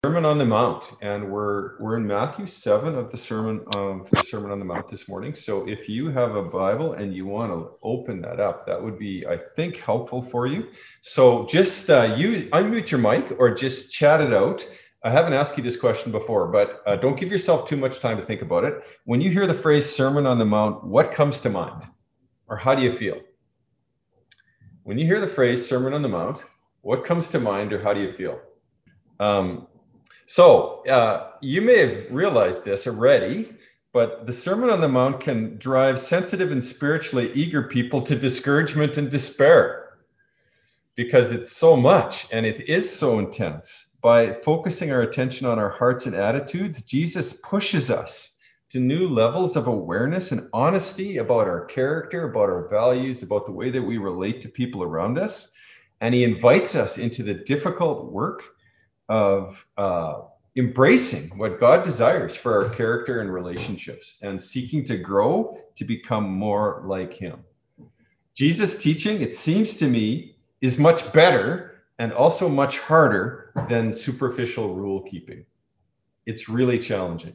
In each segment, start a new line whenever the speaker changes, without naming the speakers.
Sermon on the Mount, and we're in Matthew 7 of the Sermon on the Mount this morning. So if you have a Bible and you want to open that up, that would be, I think, helpful for you. So just you unmute your mic or just chat it out. I haven't asked you this question before, but don't give yourself too much time to think about it. When you hear the phrase Sermon on the Mount, what comes to mind, or how do you feel? When you hear the phrase Sermon on the Mount, what comes to mind, or how do you feel? So you may have realized this already, but the Sermon on the Mount can drive sensitive and spiritually eager people to discouragement and despair because it's so much and it is so intense. By focusing our attention on our hearts and attitudes, Jesus pushes us to new levels of awareness and honesty about our character, about our values, about the way that we relate to people around us. And he invites us into the difficult work of embracing what God desires for our character and relationships and seeking to grow to become more like him. Jesus' teaching, it seems to me, is much better and also much harder than superficial rule keeping. It's really challenging.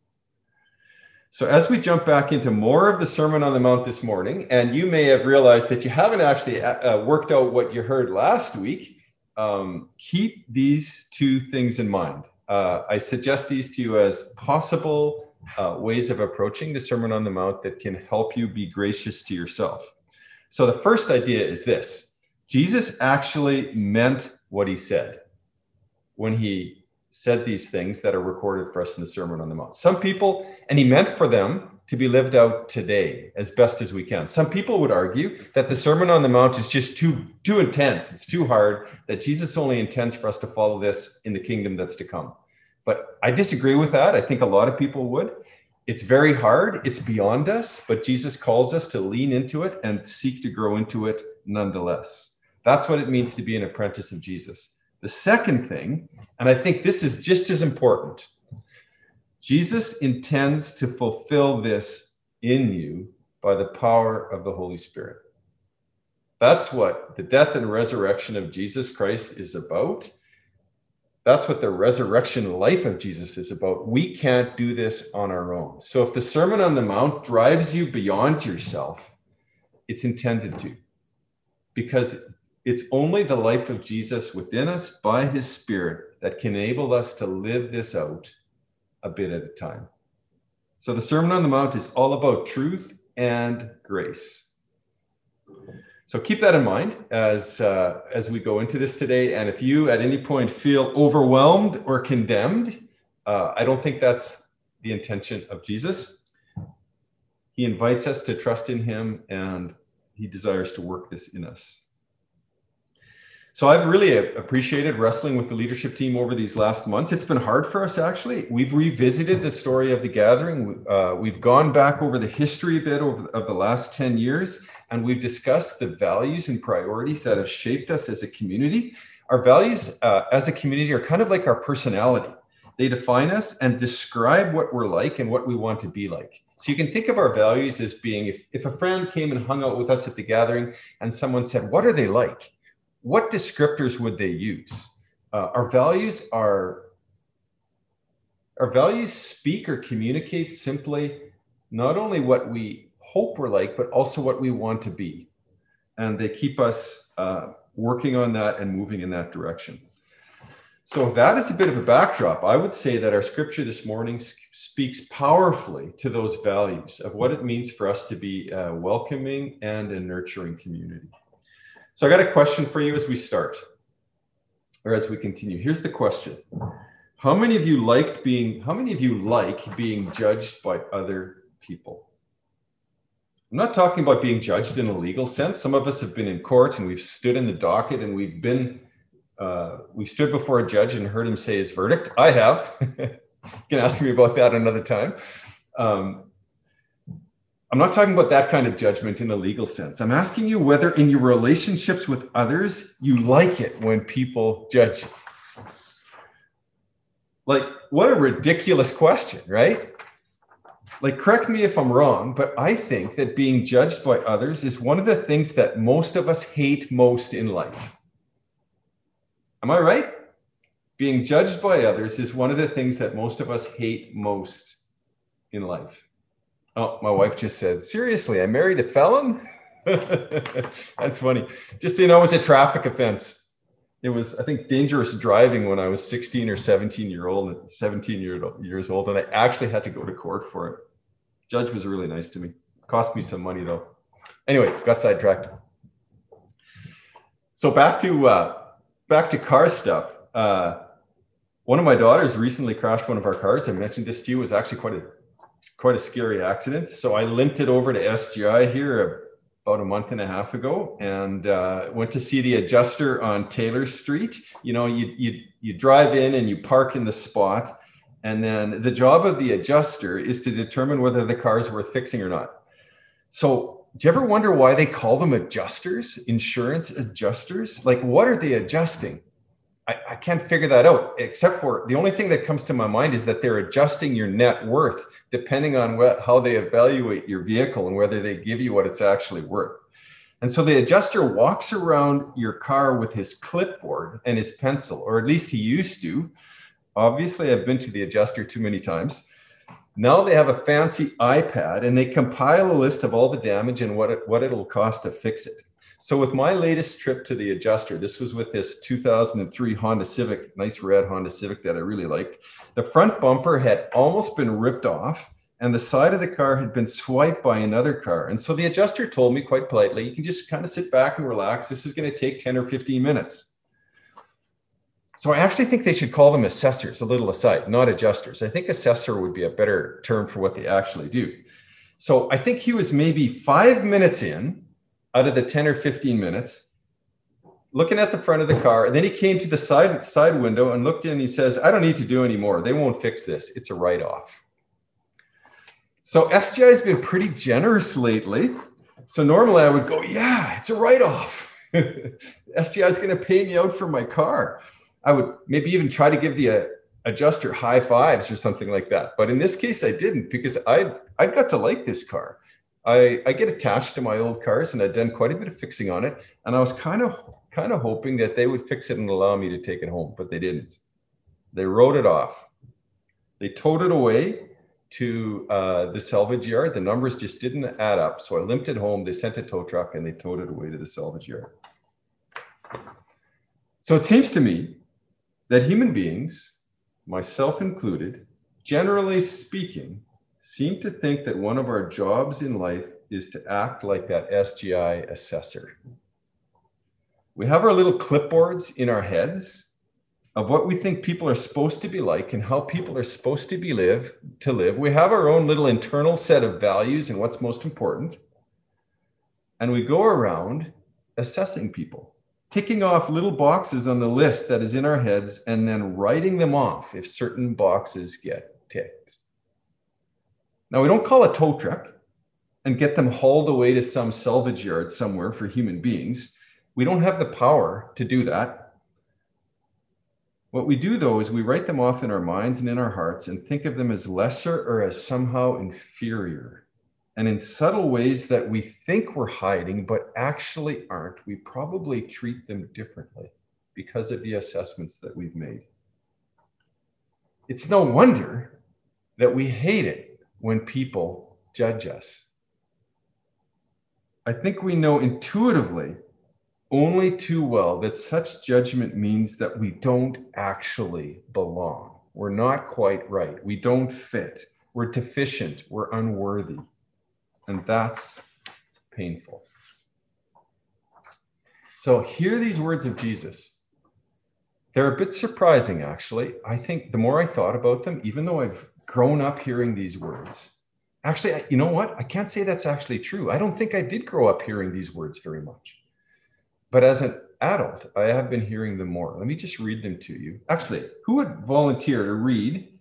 So as we jump back into more of the Sermon on the Mount this morning, and you may have realized that you haven't actually worked out what you heard last week, keep these two things in mind. I suggest these to you as possible ways of approaching the Sermon on the Mount that can help you be gracious to yourself. So the first idea is this: Jesus actually meant what he said when he said these things that are recorded for us in the Sermon on the Mount. Some people, and he meant for them to be lived out today as best as we can. Some people would argue that the Sermon on the Mount is just too intense. It's too hard, that Jesus only intends for us to follow this in the kingdom that's to come. But I disagree with that. I think a lot of people would. It's very hard. It's beyond us, but Jesus calls us to lean into it and seek to grow into it nonetheless. That's what it means to be an apprentice of Jesus. The second thing, and I think this is just as important, Jesus intends to fulfill this in you by the power of the Holy Spirit. That's what the death and resurrection of Jesus Christ is about. That's what the resurrection life of Jesus is about. We can't do this on our own. So if the Sermon on the Mount drives you beyond yourself, it's intended to, because it's only the life of Jesus within us by his Spirit that can enable us to live this out a bit at a time. So the Sermon on the Mount is all about truth and grace. So keep that in mind as we go into this today. And if you at any point feel overwhelmed or condemned, I don't think that's the intention of Jesus. He invites us to trust in him, and he desires to work this in us. So I've really appreciated wrestling with the leadership team over these last months. It's been hard for us, actually. We've revisited the story of the gathering. We've gone back over the history a bit of the last 10 years, and we've discussed the values and priorities that have shaped us as a community. Our values as a community are kind of like our personality. They define us and describe what we're like and what we want to be like. So you can think of our values as being, if a friend came and hung out with us at the gathering and someone said, "What are they like?" What descriptors would they use? Our values speak or communicate simply not only what we hope we're like, but also what we want to be. And they keep us working on that and moving in that direction. So that is a bit of a backdrop. I would say that our scripture this morning speaks powerfully to those values of what it means for us to be a welcoming and a nurturing community. So I got a question for you as we start, or as we continue. Here's the question: How many of you like being judged by other people? I'm not talking about being judged in a legal sense. Some of us have been in court and we've stood in the docket and we stood before a judge and heard him say his verdict. I have. You can ask me about that another time. I'm not talking about that kind of judgment in a legal sense. I'm asking you whether in your relationships with others, you like it when people judge you. Like, what a ridiculous question, right? Like, correct me if I'm wrong, but I think that being judged by others is one of the things that most of us hate most in life. Am I right? Being judged by others is one of the things that most of us hate most in life. Oh, my wife just said, seriously, I married a felon? That's funny. Just so you know, it was a traffic offense. It was, I think, dangerous driving when I was 16 or 17 years old. And I actually had to go to court for it. Judge was really nice to me. Cost me some money though. Anyway, got sidetracked. So back to car stuff. One of my daughters recently crashed one of our cars. I mentioned this to you. It was actually quite a scary accident. So I limped it over to SGI here about a month and a half ago, and went to see the adjuster on Taylor Street. You know, you drive in and you park in the spot, and then the job of the adjuster is to determine whether the car is worth fixing or not. So do you ever wonder why they call them adjusters, insurance adjusters? Like, what are they adjusting? I can't figure that out, except for the only thing that comes to my mind is that they're adjusting your net worth depending on how they evaluate your vehicle and whether they give you what it's actually worth. And so the adjuster walks around your car with his clipboard and his pencil, or at least he used to. Obviously, I've been to the adjuster too many times. Now they have a fancy iPad and they compile a list of all the damage and what it'll cost to fix it. So with my latest trip to the adjuster, this was with this 2003 Honda Civic, nice red Honda Civic that I really liked. The front bumper had almost been ripped off and the side of the car had been swiped by another car. And so the adjuster told me quite politely, you can just kind of sit back and relax. This is going to take 10 or 15 minutes. So I actually think they should call them assessors, a little aside, not adjusters. I think assessor would be a better term for what they actually do. So I think he was maybe 5 minutes in out of the 10 or 15 minutes, looking at the front of the car. And then he came to the side window and looked in and he says, I don't need to do any more. They won't fix this. It's a write-off. So SGI has been pretty generous lately. So normally I would go, yeah, it's a write-off. SGI is going to pay me out for my car. I would maybe even try to give the adjuster high fives or something like that. But in this case, I didn't, because I got to like this car. I get attached to my old cars and I'd done quite a bit of fixing on it. And I was kind of hoping that they would fix it and allow me to take it home, but they didn't. They wrote it off. They towed it away to the salvage yard. The numbers just didn't add up. So I limped it home. They sent a tow truck and they towed it away to the salvage yard. So it seems to me that human beings, myself included, generally speaking, seem to think that one of our jobs in life is to act like that SGI assessor. We have our little clipboards in our heads of what we think people are supposed to be like and how people are supposed to live. We have our own little internal set of values and what's most important. And we go around assessing people, ticking off little boxes on the list that is in our heads and then writing them off if certain boxes get ticked. Now, we don't call a tow truck and get them hauled away to some salvage yard somewhere for human beings. We don't have the power to do that. What we do, though, is we write them off in our minds and in our hearts and think of them as lesser or as somehow inferior. And in subtle ways that we think we're hiding, but actually aren't, we probably treat them differently because of the assessments that we've made. It's no wonder that we hate it when people judge us. I think we know intuitively only too well that such judgment means that we don't actually belong. We're not quite right. We don't fit. We're deficient. We're unworthy. And that's painful. So hear these words of Jesus. They're a bit surprising, actually. I think the more I thought about them, even though I've grown up hearing these words, actually, you know what? I can't say that's actually true. I don't think I did grow up hearing these words very much. But as an adult, I have been hearing them more. Let me just read them to you. Actually, who would volunteer to read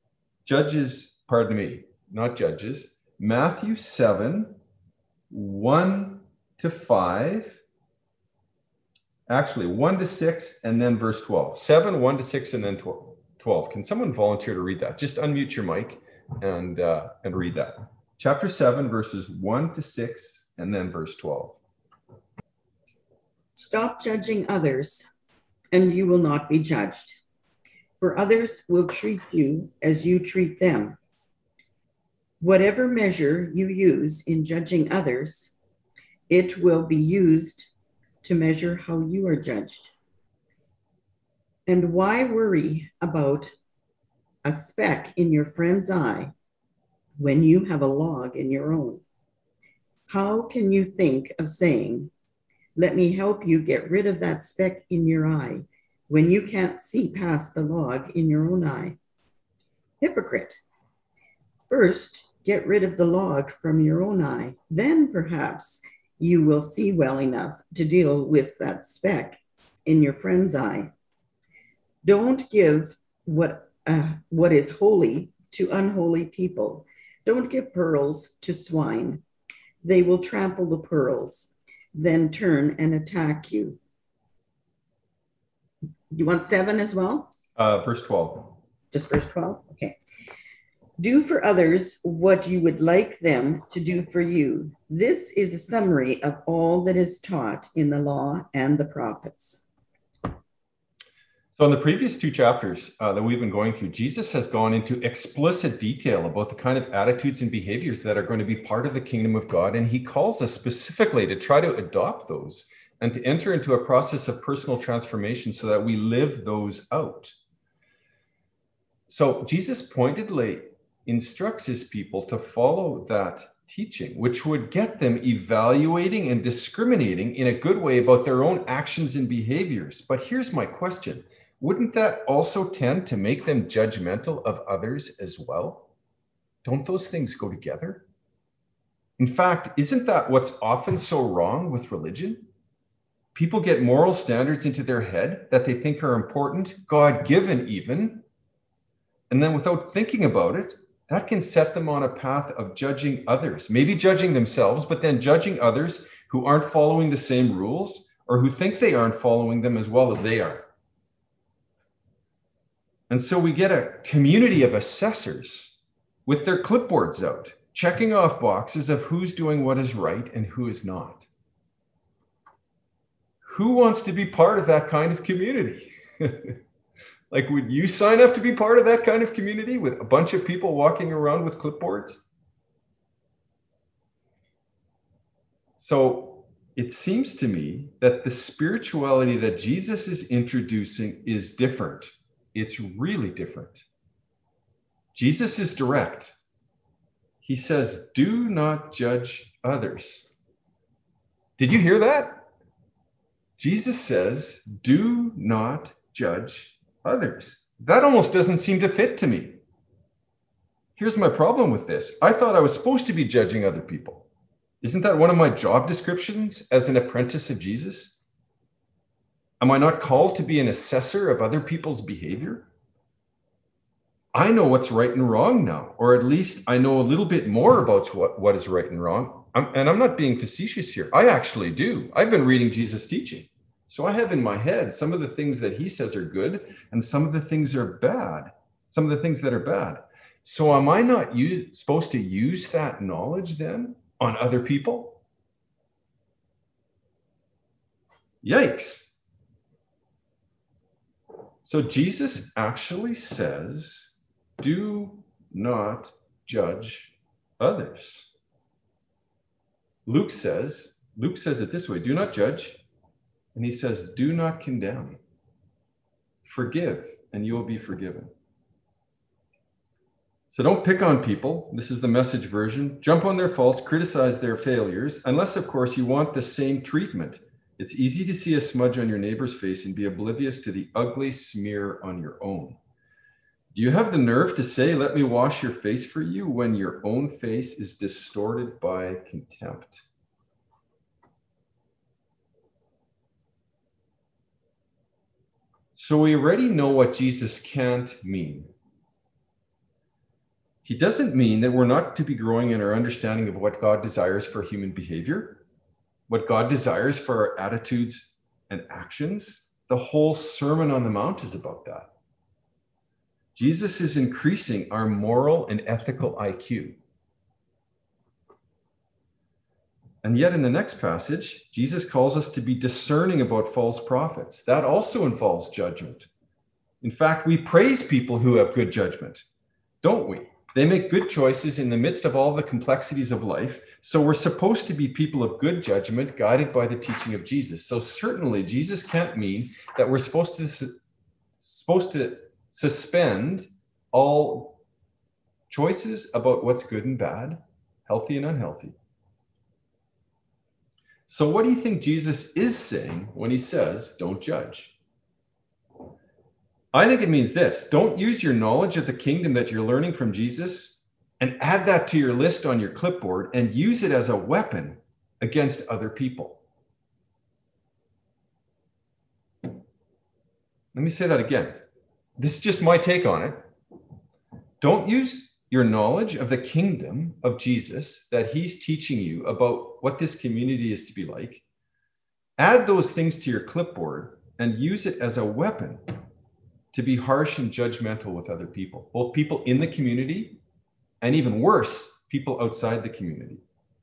Matthew 7, 1 to 5, actually 1 to 6, and then verse 12. 7, 1 to 6, and then 12. Can someone volunteer to read that? Just unmute your mic and read that. Chapter 7, verses 1 to 6, and then verse 12.
Stop judging others, and you will not be judged. for others will treat you as you treat them. Whatever measure you use in judging others, it will be used to measure how you are judged. And why worry about a speck in your friend's eye when you have a log in your own? How can you think of saying, let me help you get rid of that speck in your eye, when you can't see past the log in your own eye? Hypocrite. First, get rid of the log from your own eye. Then perhaps you will see well enough to deal with that speck in your friend's eye. Don't give what is holy to unholy people. Don't give pearls to swine. They will trample the pearls, then turn and attack you. You want 7 as well?
Verse 12.
Just verse 12? Okay. Do for others what you would like them to do for you. This is a summary of all that is taught in the law and the prophets.
So in the previous 2 chapters that we've been going through, Jesus has gone into explicit detail about the kind of attitudes and behaviors that are going to be part of the kingdom of God. And he calls us specifically to try to adopt those and to enter into a process of personal transformation so that we live those out. So Jesus pointedly instructs his people to follow that teaching, which would get them evaluating and discriminating in a good way about their own actions and behaviors. But here's my question. Wouldn't that also tend to make them judgmental of others as well? Don't those things go together? In fact, isn't that what's often so wrong with religion? People get moral standards into their head that they think are important, God-given even, and then without thinking about it, that can set them on a path of judging others, maybe judging themselves, but then judging others who aren't following the same rules or who think they aren't following them as well as they are. And so we get a community of assessors with their clipboards out, checking off boxes of who's doing what is right and who is not. Who wants to be part of that kind of community? Like, would you sign up to be part of that kind of community with a bunch of people walking around with clipboards? So it seems to me that the spirituality that Jesus is introducing is different. It's really different. Jesus is direct. He says, do not judge others. Did you hear that? Jesus says, do not judge others. That almost doesn't seem to fit to me. Here's my problem with this. I thought I was supposed to be judging other people. Isn't that one of my job descriptions as an apprentice of Jesus? Am I not called to be an assessor of other people's behavior? I know what's right and wrong now, or at least I know a little bit more about what is right and wrong. And I'm not being facetious here. I actually do. I've been reading Jesus' teaching. So I have in my head some of the things that he says are good and some of the things are bad, some of the things that are bad. So am I not supposed to use that knowledge then on other people? Yikes. So Jesus actually says, do not judge others. Luke says it this way, do not judge. And he says, do not condemn. Forgive, and you will be forgiven. So don't pick on people. This is the Message version. Jump on their faults, criticize their failures, unless, of course, you want the same treatment. It's easy to see a smudge on your neighbor's face and be oblivious to the ugly smear on your own. Do you have the nerve to say, let me wash your face for you, when your own face is distorted by contempt? So we already know what Jesus can't mean. He doesn't mean that we're not to be growing in our understanding of what God desires for human behavior, what God desires for our attitudes and actions. The whole Sermon on the Mount is about that. Jesus is increasing our moral and ethical IQ. And yet in the next passage, Jesus calls us to be discerning about false prophets. That also involves judgment. In fact, we praise people who have good judgment, don't we? They make good choices in the midst of all the complexities of life. So we're supposed to be people of good judgment, guided by the teaching of Jesus. So certainly Jesus can't mean that we're supposed to suspend all choices about what's good and bad, healthy and unhealthy. So what do you think Jesus is saying when he says, don't judge? I think it means this: don't use your knowledge of the kingdom that you're learning from Jesus and add that to your list on your clipboard and use it as a weapon against other people. Let me say that again. This is just my take on it. Don't use your knowledge of the kingdom of Jesus that he's teaching you about what this community is to be like. Add those things to your clipboard and use it as a weapon to be harsh and judgmental with other people, both people in the community and, even worse, people outside the community.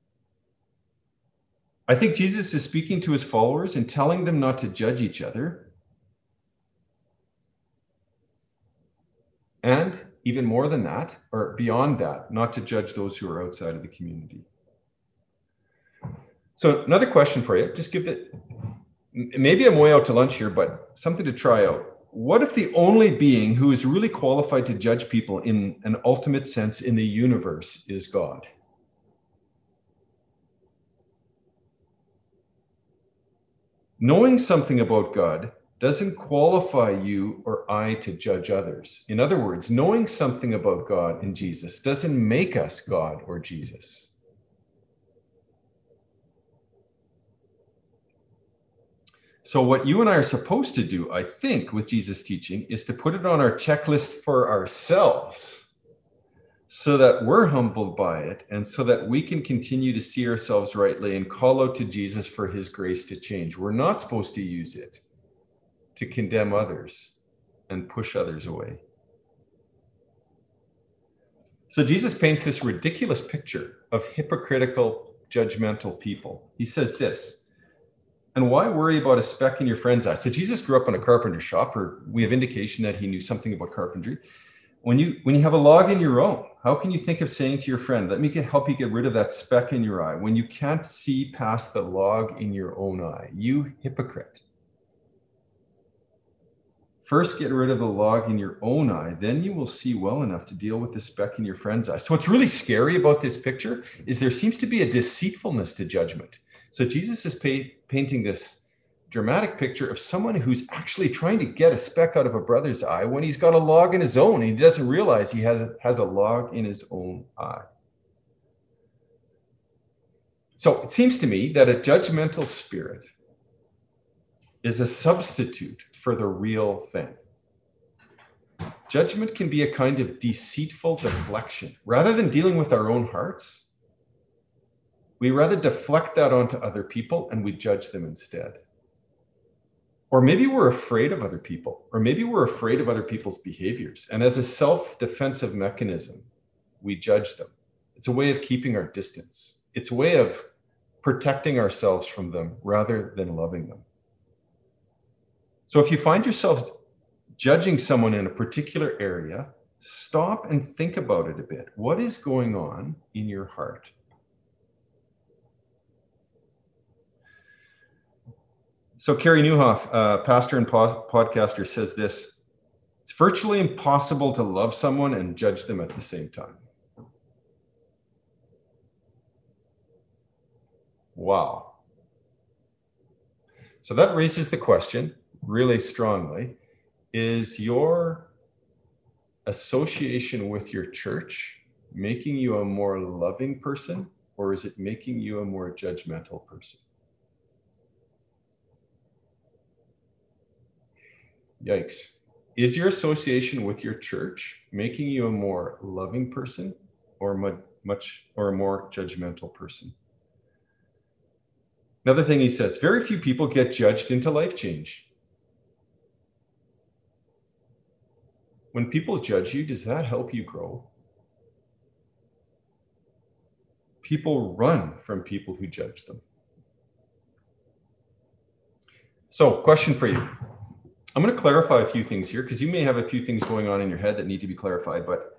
I think Jesus is speaking to his followers and telling them not to judge each other. And even more than that, or beyond that, not to judge those who are outside of the community. So another question for you, just give it, maybe I'm way out to lunch here, but something to try out. What if the only being who is really qualified to judge people in an ultimate sense in the universe is God? Knowing something about God doesn't qualify you or I to judge others. In other words, knowing something about God and Jesus doesn't make us God or Jesus. So what you and I are supposed to do, I think, with Jesus' teaching is to put it on our checklist for ourselves so that we're humbled by it and so that we can continue to see ourselves rightly and call out to Jesus for his grace to change. We're not supposed to use it to condemn others and push others away. So Jesus paints this ridiculous picture of hypocritical, judgmental people. He says this: and why worry about a speck in your friend's eye? So Jesus grew up in a carpenter shop, or we have indication that he knew something about carpentry. When you have a log in your own, how can you think of saying to your friend, let me help you get rid of that speck in your eye, when you can't see past the log in your own eye? You hypocrite. First, get rid of the log in your own eye, then you will see well enough to deal with the speck in your friend's eye. So what's really scary about this picture is there seems to be a deceitfulness to judgment. So Jesus is painting this dramatic picture of someone who's actually trying to get a speck out of a brother's eye when he's got a log in his own. And he doesn't realize he has a log in his own eye. So it seems to me that a judgmental spirit is a substitute for the real thing. Judgment can be a kind of deceitful deflection. Rather than dealing with our own hearts, we rather deflect that onto other people and we judge them instead. Or maybe we're afraid of other people, or maybe we're afraid of other people's behaviors. And as a self-defensive mechanism, we judge them. It's a way of keeping our distance. It's a way of protecting ourselves from them rather than loving them. So if you find yourself judging someone in a particular area, stop and think about it a bit. What is going on in your heart? So Carey Nieuwhof, pastor and podcaster, says this: it's virtually impossible to love someone and judge them at the same time. Wow. So that raises the question really strongly: is your association with your church making you a more loving person, or is it making you a more judgmental person? Yikes. Is your association with your church making you a more loving person or a more judgmental person? Another thing he says, very few people get judged into life change. When people judge you, does that help you grow? People run from people who judge them. So, question for you. I'm going to clarify a few things here because you may have a few things going on in your head that need to be clarified. But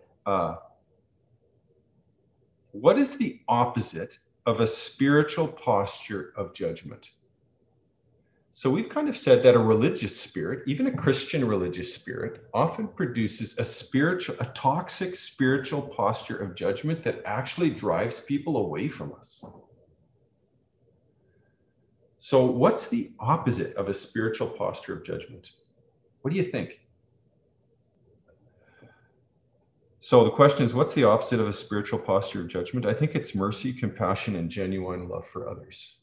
what is the opposite of a spiritual posture of judgment? So we've kind of said that a religious spirit, even a Christian religious spirit, often produces a toxic spiritual posture of judgment that actually drives people away from us. So what's the opposite of a spiritual posture of judgment? What do you think? So the question is, what's the opposite of a spiritual posture of judgment? I think it's mercy, compassion, and genuine love for others.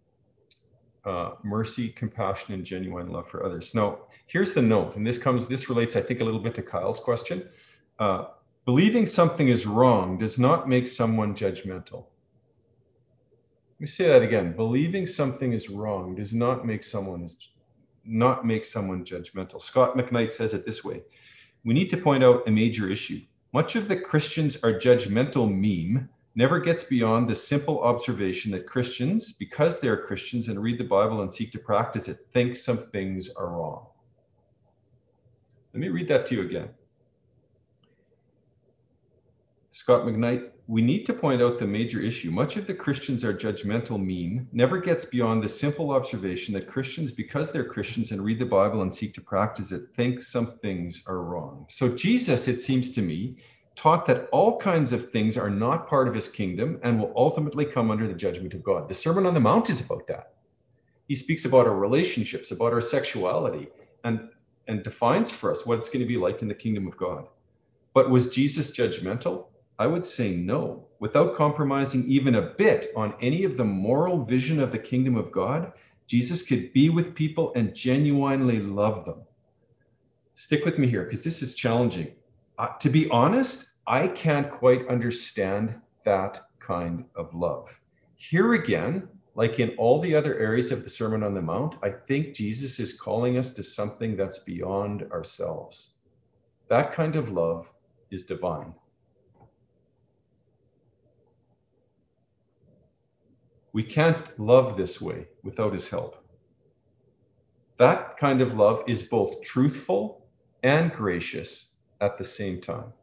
Mercy, compassion, and genuine love for others. Now, here's the note, and this relates, I think, a little bit to Kyle's question. Believing something is wrong does not make someone judgmental. Let me say that again. Believing something is wrong does not make someone judgmental. Scott McKnight says it this way: we need to point out a major issue. Much of the Christians are judgmental meme never gets beyond the simple observation that Christians, because they are Christians and read the Bible and seek to practice it, think some things are wrong. Let me read that to you again. Scott McKnight, we need to point out the major issue. Much of the Christians are judgmental meme never gets beyond the simple observation that Christians, because they're Christians and read the Bible and seek to practice it, think some things are wrong. So Jesus, it seems to me, taught that all kinds of things are not part of his kingdom and will ultimately come under the judgment of God. The Sermon on the Mount is about that. He speaks about our relationships, about our sexuality, and defines for us what it's going to be like in the kingdom of God. But was Jesus judgmental? I would say no. Without compromising even a bit on any of the moral vision of the kingdom of God, Jesus could be with people and genuinely love them. Stick with me here, because this is challenging. To be honest, I can't quite understand that kind of love. Here again, like in all the other areas of the Sermon on the Mount, I think Jesus is calling us to something that's beyond ourselves. That kind of love is divine. We can't love this way without his help. That kind of love is both truthful and gracious at the same time.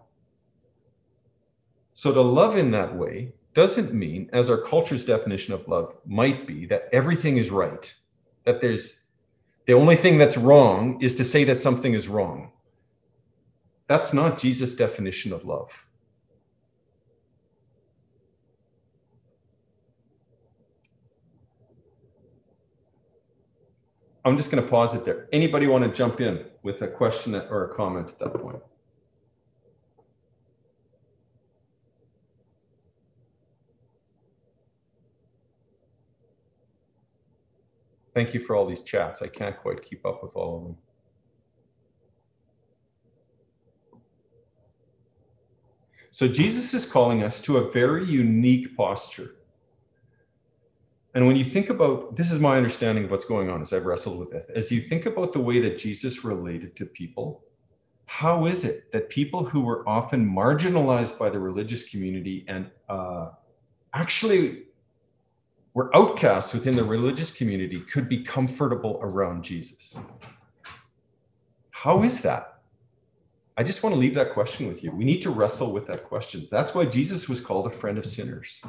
So to love in that way doesn't mean, as our culture's definition of love might be, that everything is right, that the only thing that's wrong is to say that something is wrong. That's not Jesus' definition of love. I'm just going to pause it there. Anybody want to jump in with a question or a comment at that point? Thank you for all these chats. I can't quite keep up with all of them. So Jesus is calling us to a very unique posture. And when you think about, this is my understanding of what's going on as I've wrestled with it. As you think about the way that Jesus related to people, how is it that people who were often marginalized by the religious community and actually were outcasts within the religious community could be comfortable around Jesus? How is that? I just want to leave that question with you. We need to wrestle with that question. That's why Jesus was called a friend of sinners.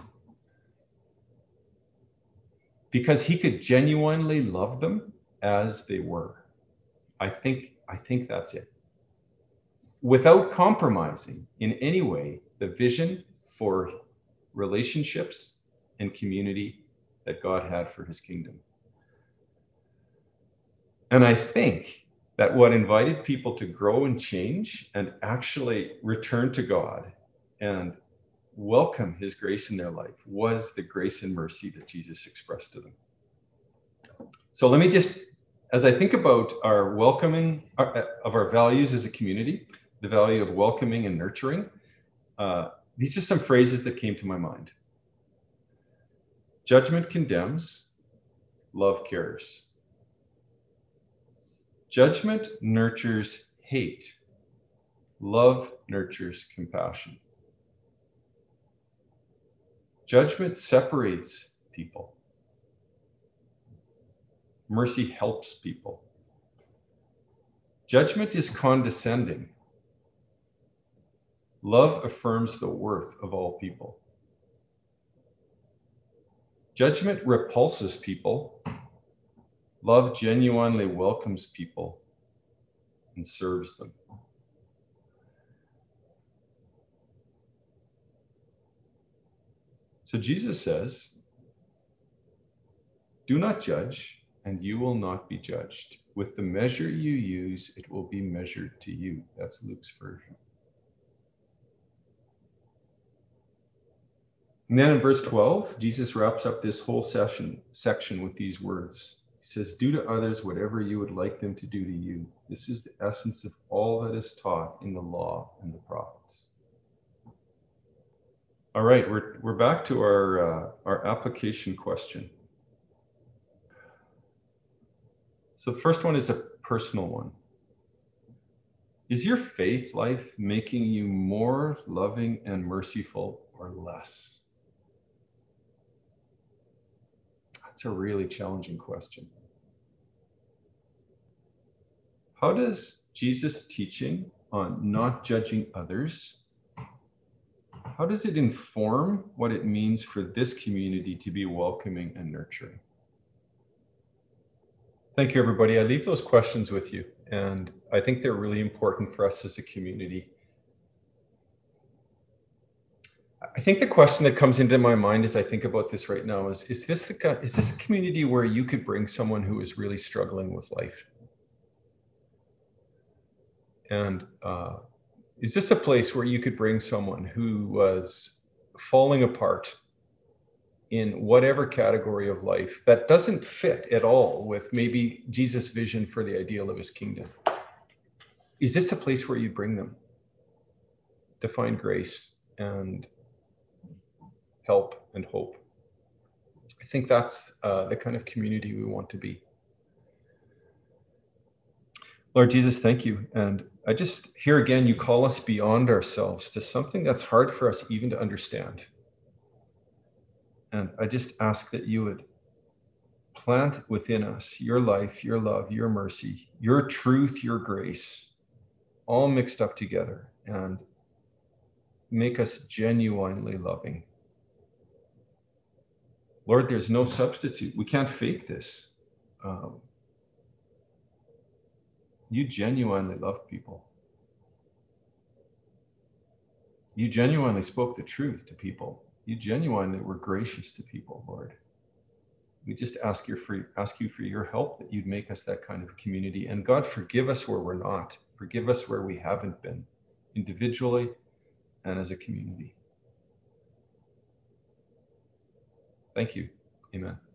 Because he could genuinely love them as they were. I think that's it. Without compromising in any way the vision for relationships and community that God had for his kingdom. And I think that what invited people to grow and change and actually return to God and welcome his grace in their life was the grace and mercy that Jesus expressed to them. So let me just, as I think about our welcoming of our values as a community, the value of welcoming and nurturing, these are some phrases that came to my mind. Judgment condemns, love cares. Judgment nurtures hate. Love nurtures compassion. Judgment separates people. Mercy helps people. Judgment is condescending. Love affirms the worth of all people. Judgment repulses people. Love genuinely welcomes people and serves them. So Jesus says, do not judge, and you will not be judged. With the measure you use, it will be measured to you. That's Luke's version. And then in verse 12, Jesus wraps up this whole section with these words. He says, do to others whatever you would like them to do to you. This is the essence of all that is taught in the law and the prophets. All right, we're back to our application question. So the first one is a personal one. Is your faith life making you more loving and merciful or less? That's a really challenging question. How does Jesus' teaching on not judging others, how does it inform what it means for this community to be welcoming and nurturing? Thank you, everybody. I leave those questions with you, and I think they're really important for us as a community. I think the question that comes into my mind as I think about this right now is this a community where you could bring someone who is really struggling with life? And is this a place where you could bring someone who was falling apart in whatever category of life that doesn't fit at all with maybe Jesus' vision for the ideal of his kingdom? Is this a place where you bring them to find grace and help and hope? I think that's the kind of community we want to be. Lord Jesus, thank you. And I just, here again, you call us beyond ourselves to something that's hard for us even to understand. And I just ask that you would plant within us your life, your love, your mercy, your truth, your grace, all mixed up together, and make us genuinely loving. Lord, there's no substitute. We can't fake this. You genuinely love people. You genuinely spoke the truth to people. You genuinely were gracious to people, Lord. We just ask you for your help, that you'd make us that kind of community. And God, forgive us where we're not. Forgive us where we haven't been, individually and as a community. Thank you. Amen.